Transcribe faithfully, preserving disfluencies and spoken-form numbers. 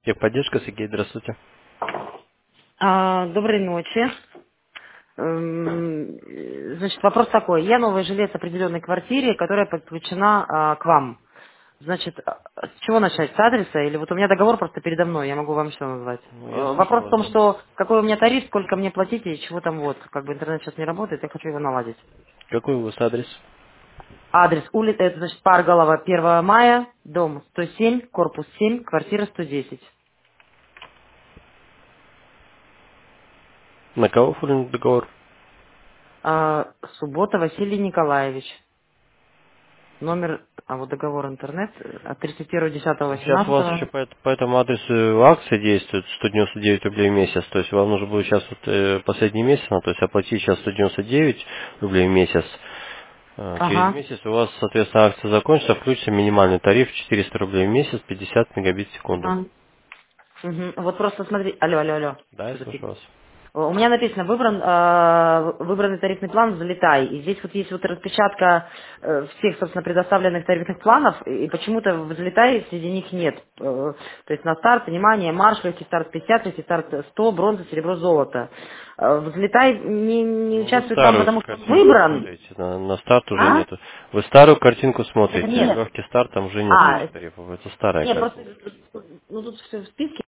Техподдержка, Сергей, здравствуйте. А, доброй ночи. Эм, Значит, вопрос такой. Я новый жилец определенной квартире, которая подключена а, к вам. Значит, а, с чего начать? С адреса? Или вот у меня договор просто передо мной, я могу вам все назвать. Ну, я Э, слушаю Вопрос в вас, том, да. что какой у меня тариф, сколько мне платить и чего там вот. Как бы интернет сейчас не работает, я хочу его наладить. Какой у вас адрес? Адрес улица, это значит Парголова, первого мая, дом сто семь, корпус семь, квартира сто десять. На кого оформлен договор? А, Суббота Василий Николаевич. Номер, а вот договор интернет э, от тридцать первого десятого Сейчас у вас еще восемнадцатого. по, эт- по этому адресу акция действует сто девяносто девять рублей в месяц. То есть вам нужно будет сейчас вот, э, последний месяц, ну, то есть оплатить сейчас сто девяносто девять рублей в месяц. Э, Через Ага. месяц у вас, соответственно, акция закончится, включится минимальный тариф четыреста рублей в месяц, пятьдесят мегабит в секунду. Ага. Мгм. Вот просто смотри. Алло, алло, алло. Да, я Что-то слушаю фигня. вас. У меня написано выбран э, выбранный тарифный план «Залетай». И здесь вот есть вот распечатка э, всех, собственно, предоставленных тарифных планов, и почему-то в «Залетай» среди них нет. Э, то есть на старт, внимание, марш, легкий старт пятьдесят, легкий старт сто, бронза, серебро, золото. Э, в «Залетай» не, не Ну, вы участвует там, старую потому что он картинку выбран. смотрите, на, на старт уже А? нету. Вы старую картинку Это смотрите, нет. легкий старт там уже нету А, этих тарифов, это старая нет, просто картинка. э, ну тут все в списке.